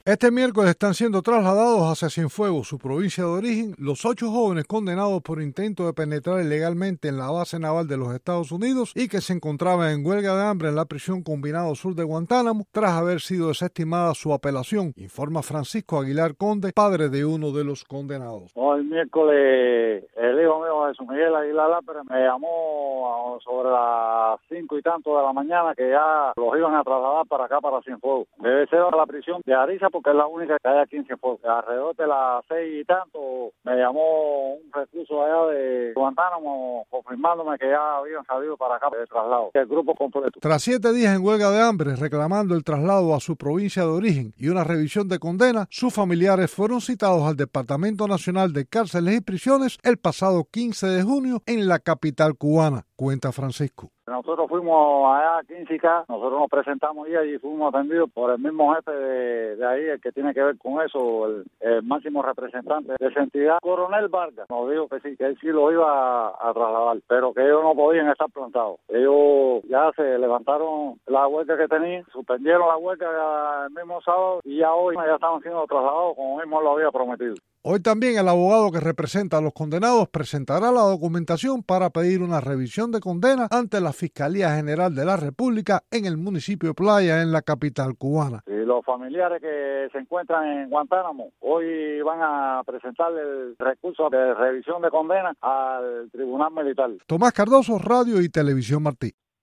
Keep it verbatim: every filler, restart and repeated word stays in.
Este miércoles están siendo trasladados hacia Cienfuegos, su provincia de origen, los ocho jóvenes condenados por intento de penetrar ilegalmente en la base naval de los Estados Unidos y que se encontraban en huelga de hambre en la prisión Combinado Sur de Guantánamo tras haber sido desestimada su apelación, informa Francisco Aguilar Conde, padre de uno de los condenados. Hoy miércoles el hijo mío Jesús Miguel Aguilar Lápera me llamó sobre las cinco y tanto de la mañana que ya los iban a trasladar para acá, para Cienfuegos. Debe ser a la prisión de Ariza, porque es la única que hay aquí en Cienfuegos. Alrededor de las seis y tanto me llamó un recluso allá de Guantánamo confirmándome que ya habían salido para acá de traslado, el grupo completo. Tras siete días en huelga de hambre reclamando el traslado a su provincia de origen y una revisión de condena, sus familiares fueron citados al Departamento Nacional de Cárceles y Prisiones el pasado quince de junio en la capital cubana, cuenta Francisco. Nosotros fuimos allá a quince K, nosotros nos presentamos y allí fuimos atendidos por el mismo jefe de, de ahí, el que tiene que ver con eso, el, el máximo representante de esa entidad, Coronel Vargas. Nos dijo que sí, que él sí lo iba a, a trasladar, pero que ellos no podían estar plantados. Ellos ya se levantaron la huelga que tenían, suspendieron la huelga el mismo sábado y ya hoy ya estaban siendo trasladados como mismo lo había prometido. Hoy también el abogado que representa a los condenados presentará la documentación para pedir una revisión de condena ante la Fiscalía General de la República en el municipio de Playa, en la capital cubana. Y los familiares que se encuentran en Guantánamo hoy van a presentar el recurso de revisión de condena al Tribunal Militar. Tomás Cardoso, Radio y Televisión Martí.